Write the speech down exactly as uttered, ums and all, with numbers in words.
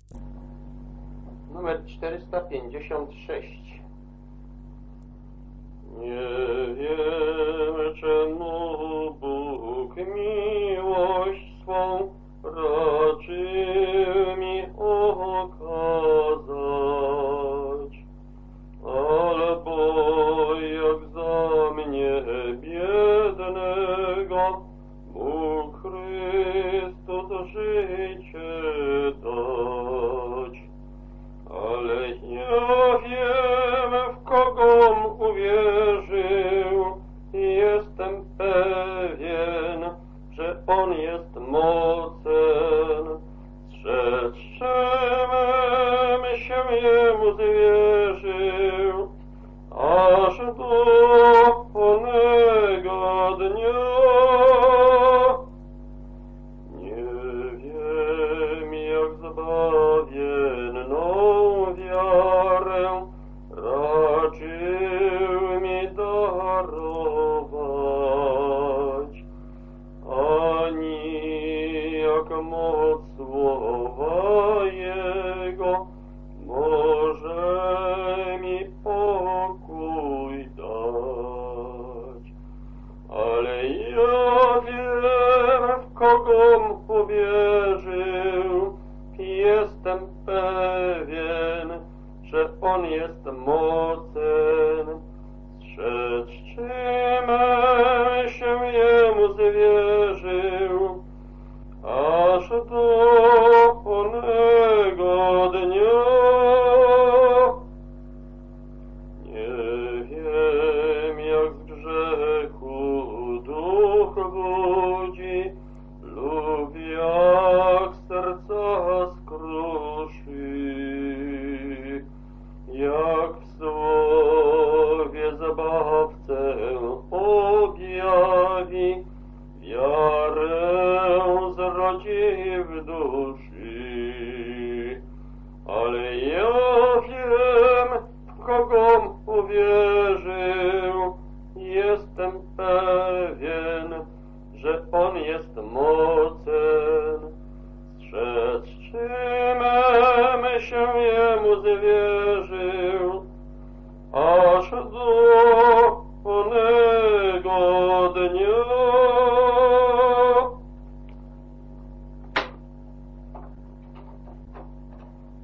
Numer czterysta pięćdziesiąt sześć. Nie wiem, czemu Bóg miłość swą raczył mi okazać, albo jak za mnie biednego Bóg Chrystus życie dać. Ale ja wiem, w kogom uwierzył, jestem pewien, że On jest mocen. Strzeczemem się Jemu zwierzył, aż do onego dnia. Nie wiem, jak zbawienną wiarę raczył mi darować, ani jak moc słowa Jego może mi pokój dać. Ale ja wiem, w kogom uwierzył, jestem pewien, że On jest mocen. Strzeczymem się Jemu zwierzył, aż do onego dnia. Nie wiem, jak z grzechu duch budzi, lub jak serca skruszy, jak w słowie Zbawcę objawi, wiarę zrodzi w duszy. Ale ja wiem, w kogom uwierzę,